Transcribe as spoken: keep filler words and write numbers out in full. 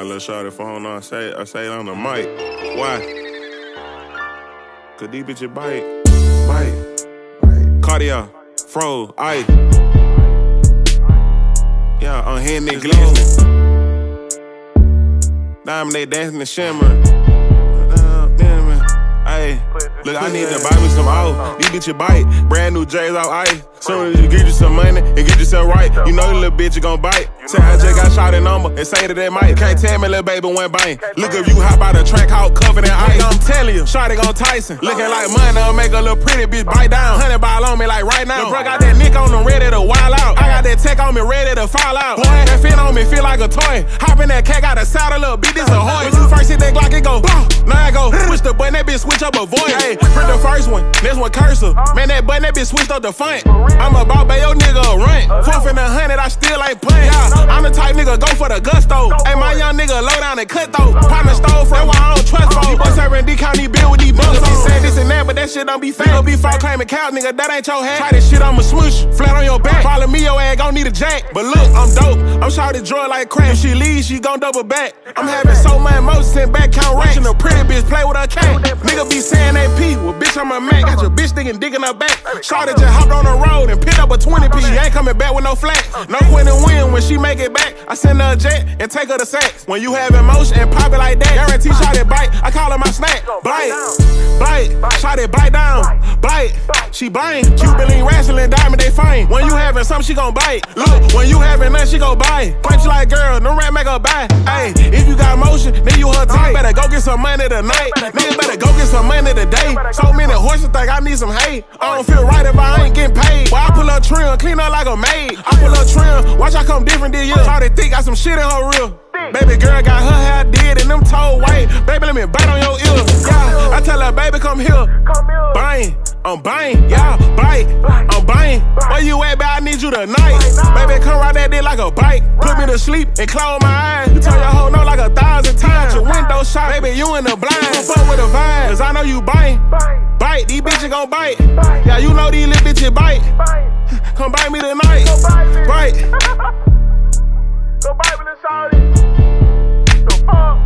little shorty phone on, I say, I say it on the mic. Why? Cause these bitches bite, bite. Cardio, fro, ice. Yeah, on hitting it glistening. Diamond, they dancing and shimmering. Ay, look, I need to buy me some off. These bitches bite. Brand new J's off ice. Soon as you get you some money and get yourself right, you know the little bitch you gon' bite. Say I just got shot in number and say that they might. Can't tell me little baby went bang. Look, if you hop out the track out covered in ice, I'm telling you, shawty gon' Tyson. Looking like money, I'll make a little pretty bitch bite down. Hundred ball on me like right now. Lil' bro got that nick on them ready to wild out. I got that tech on me ready to fall out. Boy, that fit on me feel like a toy. Hop in that cat, got a saddle, little bitch, this a hoy. When you first hit that Glock, it go, boom. Now I go, push the button, that bitch switch up a voice. Hey, print the first one, this one cursor. Man, that button, that bitch switched up the font. I'm about bay, your nigga a rent. Fourth in a hundred, I still ain't playing. Yeah, I'm the type nigga go for the gusto. Hey, my young nigga low down and cut though. Partner stole from, that's why I don't trust folks. These boys serving D County bill with these bugs. Be saying this and that, but that shit don't be fake. Be fall claiming cows, nigga, that ain't your hat. Try this shit, I'ma smoosh, flat on your back. Follow me, your ass gon' need a jack. But look, I'm dope, I'm shawty drug like crack. If she leaves, she gon' double back. I'm having so much emotion, sitting back, count racks. A pretty bitch play with her cat. Nigga be saying A P, well bitch, I'm a Mac. Got your bitch thinking digging her back. Shawty just hopped on the road and picked up a twenty piece. She ain't coming back with no flat. No quit and win when she make it back. I send her a jet and take her to sex. When you have emotion and pop it like that, guarantee shawty bite. I call her my snack. Bite, bite, shawty bite down. Bite, she blind. Cuban wrestling, diamond, they fine. When you having something, she gon' bite. Look, when you having nothing, she gon' bite. Punch like girl, no rap make her buy. Ayy, if you got motion, then you her type. Better go get some money tonight. Nigga better go get some money today. So many horses think I need some hay. I don't feel right if I ain't getting paid. Well, I pull up trim, clean up like a maid. I pull up trim, watch I come different this year. Try to think got some shit in her reel. Baby girl got her hair did and them toe white. Baby, let me bite on your ear. Yeah, I tell her, baby, come here. Bang, I'm bang, yeah, bite, I'm bang. Where you at, baby? I need you tonight. Baby, come ride that dick like a bike. Put me to sleep and close my eyes. You tell your hoe no like a thousand times. Your window shot, baby, you in the blind. Don't fuck with the vibe, cause I know you bite. Bite, these bitches gon' bite. Yeah, you know these little bitches bite. Come bite me tonight. Bite. Go bite with the shawty. The fuck?